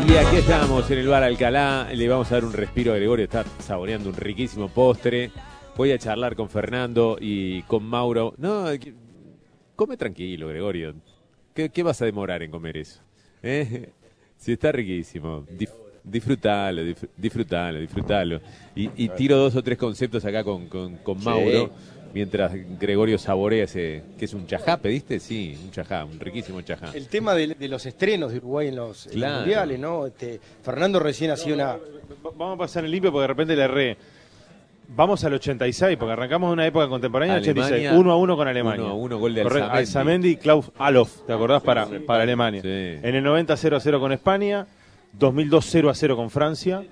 Y aquí estamos en el bar Alcalá, le vamos a dar un respiro a Gregorio, está saboreando un riquísimo postre. Voy a charlar con Fernando y con Mauro. No, come tranquilo, Gregorio. ¿Qué vas a demorar en comer eso? Sí, está riquísimo. Disfrutalo. Y tiro 2 o 3 conceptos acá con Mauro, mientras Gregorio saborea ese, que es un chajá, ¿pediste? Sí, un chajá, un riquísimo chajá. El tema de los estrenos de Uruguay en los mundiales, ¿no? Fernando recién hacía una... Vamos a pasar en limpio porque de repente le erré. Vamos al 86, porque arrancamos de una época contemporánea, Alemania, 86, 1-1 con Alemania. 1-1, gol de Alzamendi. Alzamendi y Klaus Alof, ¿te acordás? Para Alemania. Sí. En el 90, 0-0 con España. 2002, 0-0 con Francia.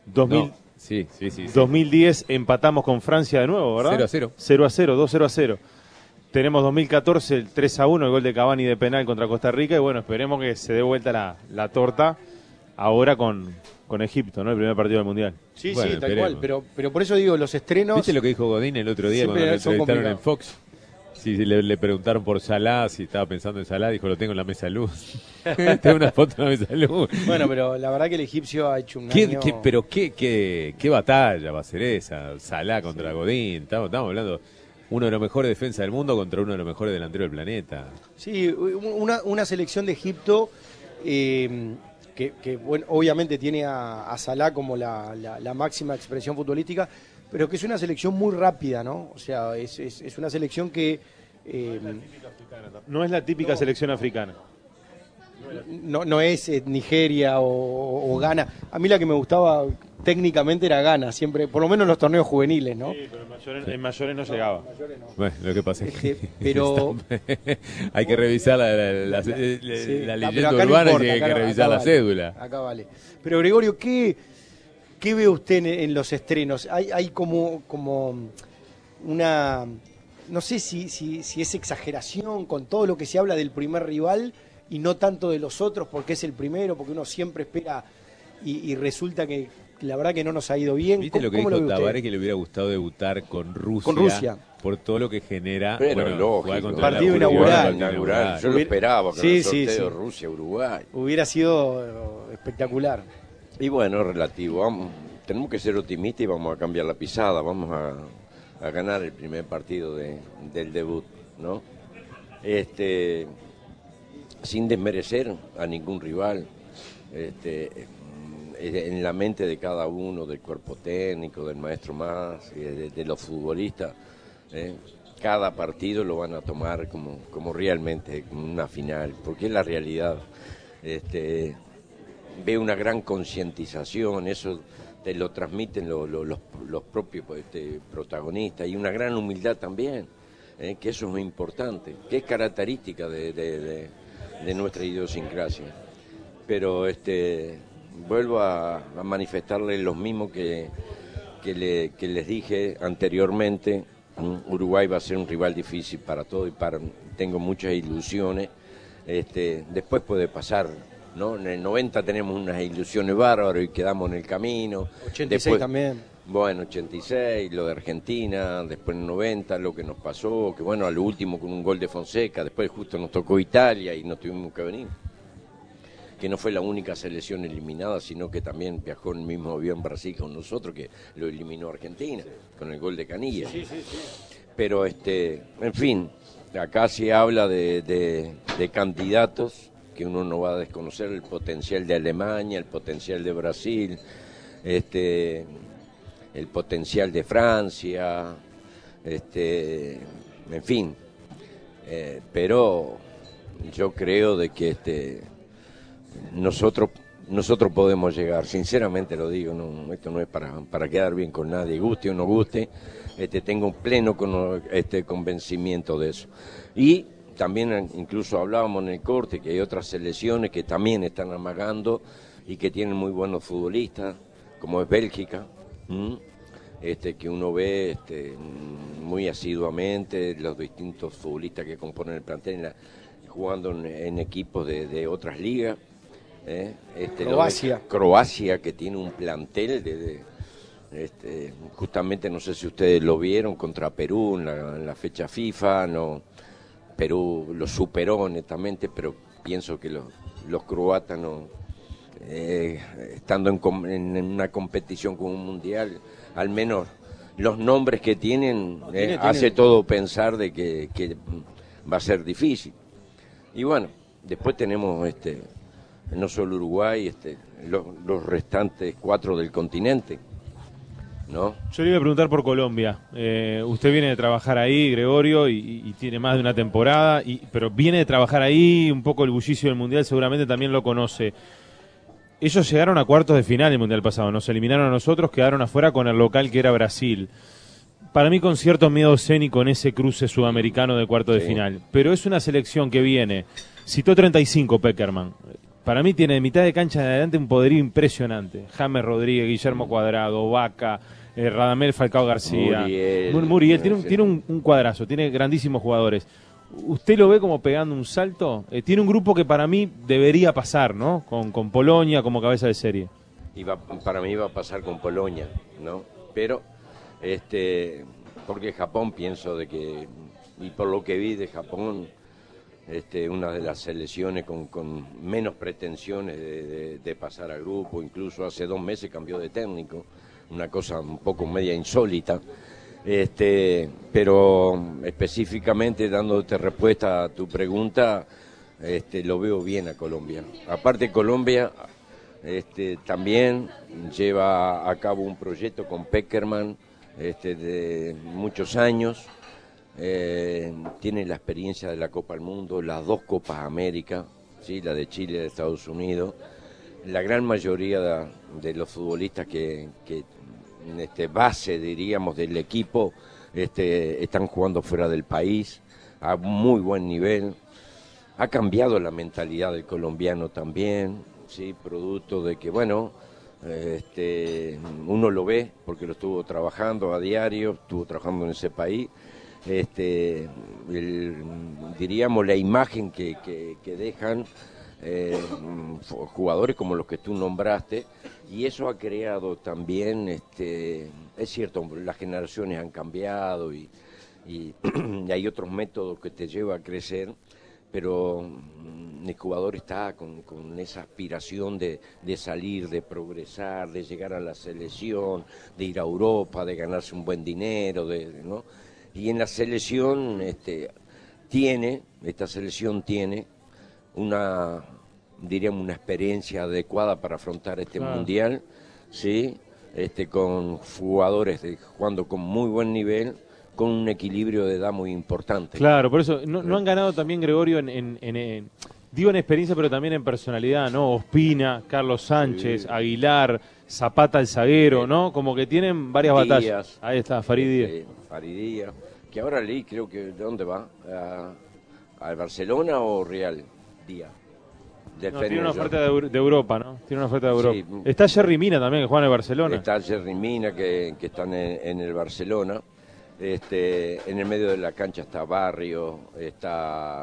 2010 empatamos con Francia de nuevo, ¿verdad? 0-0. 2-0-0. Tenemos 2014, el 3-1, el gol de Cavani de penal contra Costa Rica. Y bueno, esperemos que se dé vuelta la torta ahora con Egipto, ¿no? El primer partido del Mundial. Sí, bueno, tal cual. Pero por eso digo, los estrenos... ¿Viste lo que dijo Godín el otro día cuando lo entrevistaron en Fox? Sí, le preguntaron por Salah, si estaba pensando en Salah, dijo, lo tengo en la mesa de luz. Tengo una foto en la mesa de luz. Bueno, pero la verdad que el egipcio ha hecho un año... Pero qué batalla va a ser esa, Salah contra Godín. Estamos hablando uno de los mejores defensas del mundo contra uno de los mejores delanteros del planeta. Sí, una selección de Egipto... Que bueno, obviamente tiene a Salah como la máxima expresión futbolística, pero que es una selección muy rápida, ¿no? O sea, es una selección que... no es la típica selección africana. No es Nigeria o Ghana. A mí la que me gustaba técnicamente era Ghana, siempre, por lo menos en los torneos juveniles, ¿no? Sí, pero en mayores no llegaba. Bueno, lo que pasa es que pero hay que revisar la leyenda urbana, y hay que revisar la cédula. Acá vale. Pero Gregorio, ¿qué ve usted en los estrenos? Hay como una... No sé si es exageración con todo lo que se habla del primer rival y no tanto de los otros porque es el primero, porque uno siempre espera y resulta que la verdad que no nos ha ido bien. ¿Viste lo que dijo Tabaré, que le hubiera gustado debutar con Rusia? Por todo lo que genera. Pero lógico, partido inaugural. Yo lo esperaba con el sorteo Rusia-Uruguay. Hubiera sido espectacular. Y bueno, relativo. Tenemos que ser optimistas y vamos a cambiar la pisada. Vamos a ganar el primer partido del debut, ¿no? Sin desmerecer a ningún rival. En la mente de cada uno, del cuerpo técnico, del maestro más, de los futbolistas, cada partido lo van a tomar como realmente una final, porque es la realidad. Ve una gran concientización, eso te lo transmiten los propios protagonistas, y una gran humildad también, que eso es importante, que es característica de nuestra idiosincrasia. Pero vuelvo a manifestarles lo mismo que les dije anteriormente. Uruguay va a ser un rival difícil para todos y tengo muchas ilusiones. Después puede pasar, ¿no? En el 90 tenemos unas ilusiones bárbaras y quedamos en el camino. 86 después, también. Bueno, 86, lo de Argentina, después en el 90, lo que nos pasó, que bueno, a lo último con un gol de Fonseca, después justo nos tocó Italia y nos tuvimos que venir. Que no fue la única selección eliminada, sino que también viajó en el mismo avión Brasil con nosotros, que lo eliminó Argentina, con el gol de Canilla. Sí. Pero, en fin, acá se habla de candidatos, que uno no va a desconocer el potencial de Alemania, el potencial de Brasil, el potencial de Francia, en fin. Pero yo creo de que nosotros podemos llegar, sinceramente lo digo, no, esto no es para quedar bien con nadie, guste o no guste, tengo pleno convencimiento de eso. Y también incluso hablábamos en el corte que hay otras selecciones que también están amagando y que tienen muy buenos futbolistas, como es Bélgica, que uno ve muy asiduamente los distintos futbolistas que componen el plantel jugando en equipos de otras ligas. Croacia, que tiene un plantel justamente, no sé si ustedes lo vieron, contra Perú en la fecha FIFA. No, Perú lo superó netamente, pero pienso que los croatas no estando en una competición como un mundial, al menos los nombres que tienen, hace todo pensar de que va a ser difícil. Y bueno, después tenemos no solo Uruguay, los restantes 4 del continente, ¿no? Yo le iba a preguntar por Colombia. Usted viene de trabajar ahí, Gregorio, y tiene más de una temporada, pero viene de trabajar ahí, un poco el bullicio del Mundial seguramente también lo conoce. Ellos llegaron a cuartos de final el Mundial pasado, nos eliminaron a nosotros, quedaron afuera con el local que era Brasil. Para mí con cierto miedo escénico en ese cruce sudamericano de cuartos de final. Pero es una selección que viene, citó 35 Peckerman. Para mí tiene de mitad de cancha en adelante un poderío impresionante. James Rodríguez, Guillermo Cuadrado, Vaca, Radamel Falcao García, Muriel tiene un cuadrazo, tiene grandísimos jugadores. ¿Usted lo ve como pegando un salto? Tiene un grupo que para mí debería pasar, ¿no? Con Polonia como cabeza de serie. Para mí va a pasar con Polonia, ¿no? Pero, porque Japón pienso de que, y por lo que vi de Japón, una de las selecciones con menos pretensiones de pasar a grupo, incluso hace 2 meses cambió de técnico, una cosa un poco media insólita, pero específicamente dándote respuesta a tu pregunta, lo veo bien a Colombia. Aparte Colombia también lleva a cabo un proyecto con Peckerman de muchos años. Tiene la experiencia de la Copa del Mundo, las 2 Copas América, ¿sí? La de Chile y de Estados Unidos. La gran mayoría de los futbolistas que base, diríamos, del equipo, están jugando fuera del país, a muy buen nivel. Ha cambiado la mentalidad del colombiano también, ¿sí? Producto de que, bueno, uno lo ve porque lo estuvo trabajando a diario, estuvo trabajando en ese país. Diríamos la imagen que dejan jugadores como los que tú nombraste, y eso ha creado también, es cierto, las generaciones han cambiado y hay otros métodos que te llevan a crecer, pero el jugador está con esa aspiración de salir, de progresar, de llegar a la selección, de ir a Europa, de ganarse un buen dinero, ¿no? Y en la selección esta selección tiene diríamos una experiencia adecuada para afrontar mundial, ¿sí? Con jugadores jugando con muy buen nivel, con un equilibrio de edad muy importante. Claro, por eso no han ganado también, Gregorio, digo en experiencia, pero también en personalidad, ¿no? Ospina, Carlos Sánchez, sí. Aguilar, Zapata el zaguero, ¿no? Como que tienen varias batallas. Ahí está, Farid Díaz. Farid Díaz, que ahora leí, creo que, ¿de dónde va? ¿Al Barcelona o Real Díaz? No, tiene una oferta de Europa, ¿no? Tiene una oferta de Europa. Sí. Está Jerry Mina también, que juega en el Barcelona. Está Jerry Mina, que están en el Barcelona. En el medio de la cancha está Barrio, está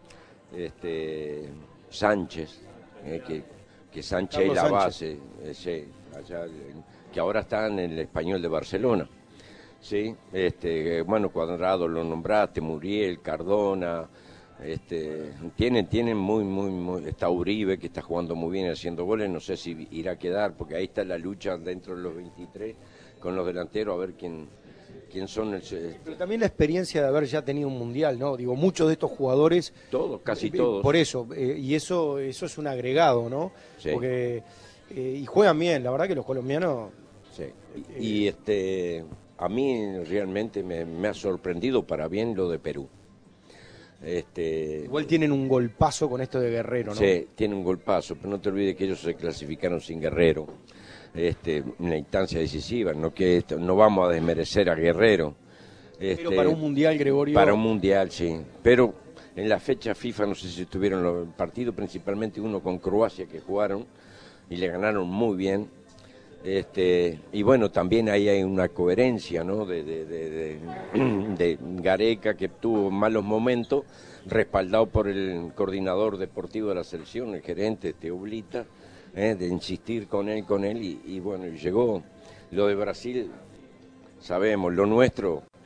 Sánchez, que Sánchez es la base, allá, que ahora está en el Español de Barcelona. Sí, bueno, Cuadrado lo nombraste, Muriel, Cardona, tienen muy, está Uribe, que está jugando muy bien, haciendo goles, no sé si irá a quedar, porque ahí está la lucha dentro de los 23 con los delanteros, a ver quién son. Pero también la experiencia de haber ya tenido un mundial, ¿no? Digo, muchos de estos jugadores, casi todos. Por eso, y eso es un agregado, ¿no? Sí. Porque y juegan bien, la verdad que los colombianos. Sí. Y a mí realmente me ha sorprendido para bien lo de Perú. Igual tienen un golpazo con esto de Guerrero, ¿no? Sí, tienen un golpazo, pero no te olvides que ellos se clasificaron sin Guerrero, en la instancia decisiva, no vamos a desmerecer a Guerrero. Pero para un mundial, Gregorio. Para un mundial, sí. Pero en la fecha FIFA no sé si estuvieron los partidos, principalmente uno con Croacia que jugaron y le ganaron muy bien. Y bueno, también ahí hay una coherencia, ¿no? de Gareca, que tuvo malos momentos, respaldado por el coordinador deportivo de la selección, el gerente Teoblita, de insistir con él y bueno, llegó. Lo de Brasil, sabemos, lo nuestro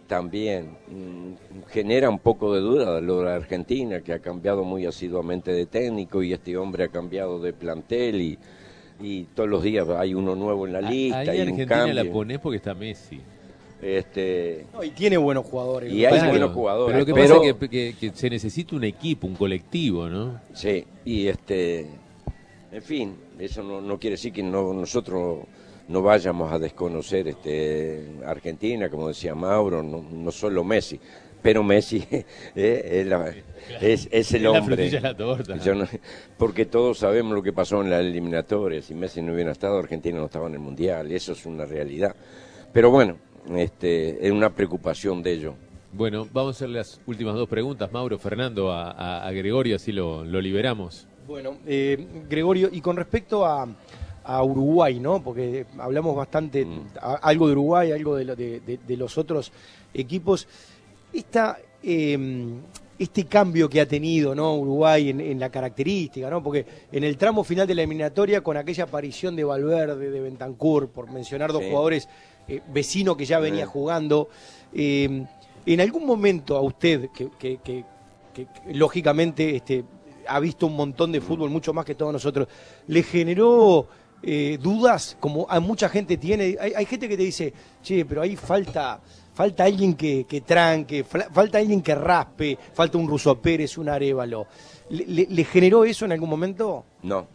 también genera un poco de duda lo de Argentina, que ha cambiado muy asiduamente de técnico y este hombre ha cambiado de plantel y todos los días hay uno nuevo en la lista. Ahí y un Argentina cambio. la ponés porque está Messi. No, y tiene buenos jugadores. Y hay Claro, buenos jugadores. Pero lo que pasa es que se necesita un equipo, un colectivo, ¿no? Sí, y en fin, eso no quiere decir que nosotros no vayamos a desconocer Argentina, como decía Mauro, no solo Messi, pero Messi es el La hombre. frutilla de la torta. Porque todos sabemos lo que pasó en la eliminatoria. Si Messi no hubiera estado, Argentina no estaba en el Mundial, y eso es una realidad. Pero bueno, es una preocupación de ello. Bueno, vamos a hacer las últimas dos preguntas, Mauro, Fernando, a Gregorio, así lo liberamos. Bueno, Gregorio, y con respecto a Uruguay, ¿no? Porque hablamos bastante, algo de Uruguay, algo de los otros equipos. Este cambio que ha tenido, ¿no? Uruguay en la característica, ¿no? Porque en el tramo final de la eliminatoria, con aquella aparición de Valverde, de Bentancur, por mencionar dos jugadores vecinos que ya venía jugando, en algún momento a usted, que lógicamente ha visto un montón de fútbol, mucho más que todos nosotros, ¿le generó dudas, como a mucha gente tiene? Hay gente que te dice, che, pero ahí falta alguien que tranque, falta alguien que raspe, falta un Russo Pérez, un Arévalo. ¿Le generó eso en algún momento? No.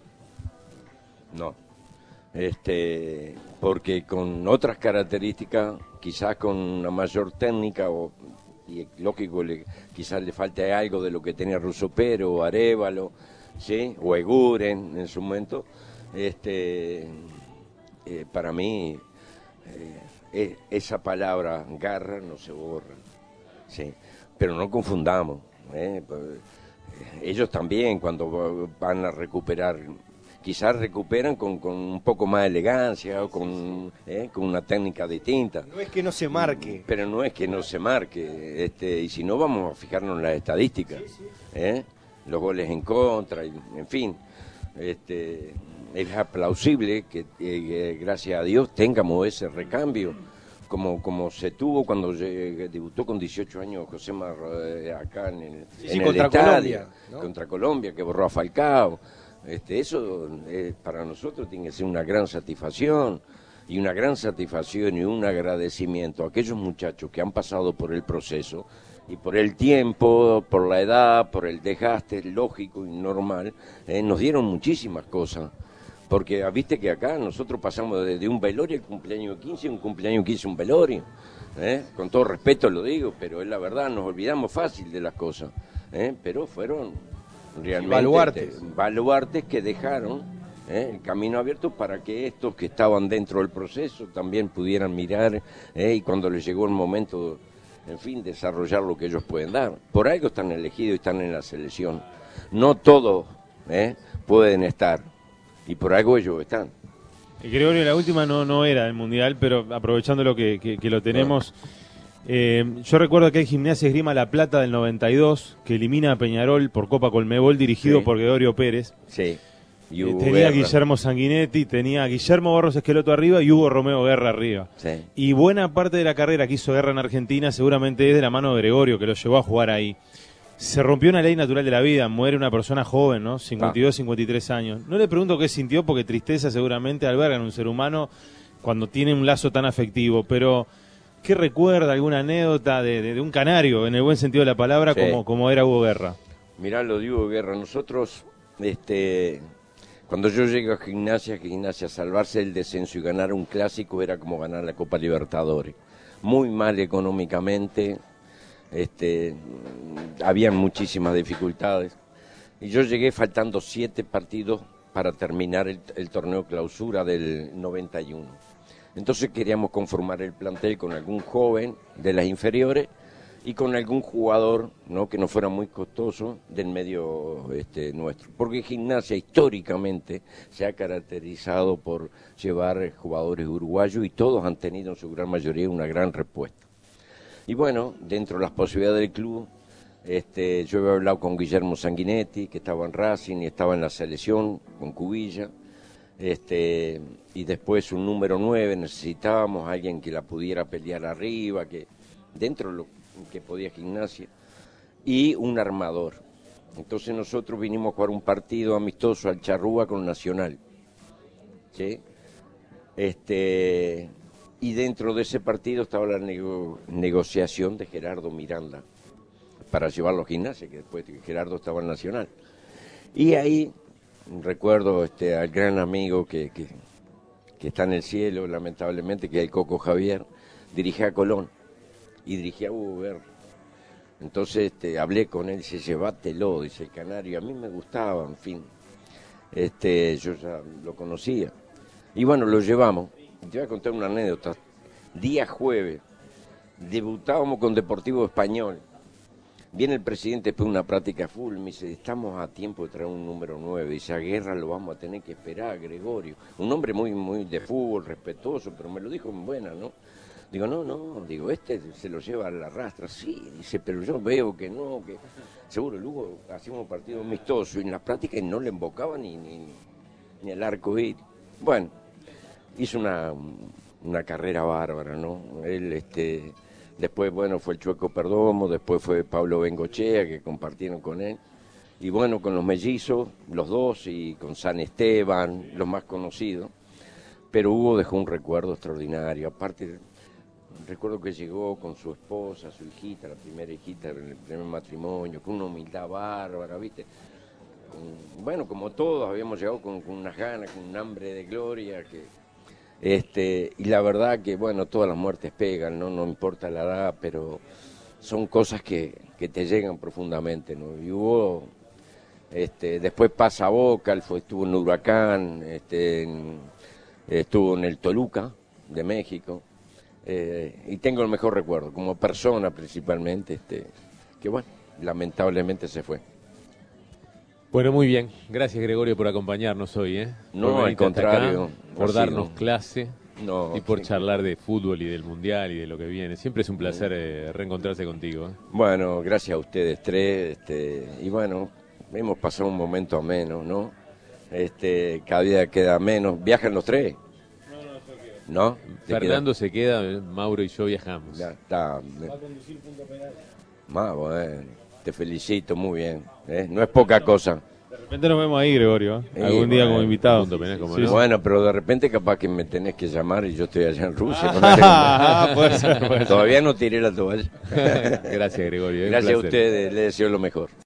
Porque con otras características, quizás con una mayor técnica, y lógico, quizás le falte algo de lo que tenía Russo Pérez o Arévalo, ¿sí? O Eguren en su momento, para mí esa palabra garra no se borra, ¿sí? Pero no confundamos, ellos también cuando van a recuperar, quizás recuperan con un poco más de elegancia o con una técnica distinta. No es que no se marque. Pero no es que no se marque, y si no vamos a fijarnos en las estadísticas, los goles en contra, en fin, es aplausible que gracias a Dios tengamos ese recambio, como se tuvo cuando debutó con 18 años José acá en el contra estadio, Colombia, ¿no? Contra Colombia, que borró a Falcao. Eso para nosotros tiene que ser una gran satisfacción y un agradecimiento a aquellos muchachos que han pasado por el proceso y por el tiempo, por la edad, por el desgaste lógico y normal, nos dieron muchísimas cosas. Porque viste que acá nosotros pasamos de un velorio al cumpleaños 15, un cumpleaños 15 un velorio. Con todo respeto lo digo, pero es la verdad, nos olvidamos fácil de las cosas. Pero fueron realmente baluartes que dejaron el camino abierto para que estos que estaban dentro del proceso también pudieran mirar y cuando les llegó el momento, en fin, desarrollar lo que ellos pueden dar. Por algo están elegidos y están en la selección. No todos pueden estar. Y por algo ellos están. Gregorio, la última no era el Mundial, pero aprovechando lo que lo tenemos, yo recuerdo que hay Gimnasia Esgrima La Plata del 92, que elimina a Peñarol por Copa Colmebol, dirigido por Gregorio Pérez. Sí. Tenía Guillermo Sanguinetti, tenía Guillermo Barros Esqueloto arriba y Hugo Romeo Guerra arriba. Sí. Y buena parte de la carrera que hizo Guerra en Argentina seguramente es de la mano de Gregorio, que lo llevó a jugar ahí. Se rompió una ley natural de la vida, muere una persona joven, ¿no? 52, 53 años. No le pregunto qué sintió, porque tristeza seguramente alberga en un ser humano cuando tiene un lazo tan afectivo, pero ¿qué recuerda? ¿Alguna anécdota de un canario, en el buen sentido de la palabra, sí, como era Hugo Guerra? Mirá, lo digo, Guerra, nosotros, cuando yo llego a Gimnasia, salvarse del descenso y ganar un clásico era como ganar la Copa Libertadores. Muy mal económicamente, habían muchísimas dificultades y yo llegué faltando 7 partidos para terminar el torneo clausura del 91. Entonces queríamos conformar el plantel con algún joven de las inferiores y con algún jugador, ¿no?, que no fuera muy costoso del medio nuestro, porque Gimnasia históricamente se ha caracterizado por llevar jugadores uruguayos y todos han tenido en su gran mayoría una gran respuesta. Y bueno, dentro de las posibilidades del club, yo había hablado con Guillermo Sanguinetti, que estaba en Racing y estaba en la selección, con Cubilla, y después un número 9, necesitábamos alguien que la pudiera pelear arriba, que dentro de lo que podía Gimnasia, y un armador. Entonces nosotros vinimos a jugar un partido amistoso al Charrúa con Nacional, ¿sí? Y dentro de ese partido estaba la negociación de Gerardo Miranda para llevarlo a Gimnasia, que después Gerardo estaba en Nacional. Y ahí recuerdo al gran amigo que está en el cielo, lamentablemente, que es el Coco Javier, dirigía a Colón y dirigía a Hugo Guerra. Entonces hablé con él, dice, llévatelo, dice el canario, a mí me gustaba, en fin, yo ya lo conocía. Y bueno, lo llevamos. Te voy a contar una anécdota. Día jueves, debutábamos con Deportivo Español. Viene el presidente después de una práctica full, me dice, estamos a tiempo de traer un número 9. Dice, a Guerra lo vamos a tener que esperar, Gregorio. Un hombre muy, muy de fútbol, respetuoso, pero me lo dijo en buena, ¿no? Digo, no, digo, se lo lleva a la rastra. Sí, dice, pero yo veo que no, que seguro Lugo hacíamos partido amistoso y en la práctica no le embocaba ni el arco iris. Bueno, hizo una carrera bárbara, ¿no? Él, después, bueno, fue el Chueco Perdomo, después fue Pablo Bengochea, que compartieron con él. Y bueno, con los mellizos, los dos, y con San Esteban, los más conocidos. Pero Hugo dejó un recuerdo extraordinario. Aparte, recuerdo que llegó con su esposa, su hijita, la primera hijita en el primer matrimonio, con una humildad bárbara, ¿viste? Bueno, como todos, habíamos llegado con unas ganas, con un hambre de gloria, y la verdad que, bueno, todas las muertes pegan, no importa la edad, pero son cosas que te llegan profundamente, ¿no? Y hubo, después pasa a Boca, estuvo en Huracán, estuvo en el Toluca de México, y tengo el mejor recuerdo, como persona principalmente, que bueno, lamentablemente se fue. Bueno, muy bien. Gracias, Gregorio, por acompañarnos hoy, ¿eh? No, al contrario. Acá, por darnos clase No, y por charlar de fútbol y del Mundial y de lo que viene. Siempre es un placer reencontrarse contigo, ¿eh? Bueno, gracias a ustedes tres. Y bueno, hemos pasado un momento ameno, ¿no? Cada día queda menos. ¿Viajan los tres? No, Fernando se queda, Mauro y yo viajamos. Ya está. Va a conducir punto penal. Más bueno. Te felicito, muy bien. No es poca cosa. De repente nos vemos ahí, Gregorio, algún día como invitado. Sí. Bueno, pero de repente capaz que me tenés que llamar y yo estoy allá en Rusia. Puede ser. Todavía no tiré la toalla. Gracias, Gregorio. Gracias a ustedes, les deseo lo mejor.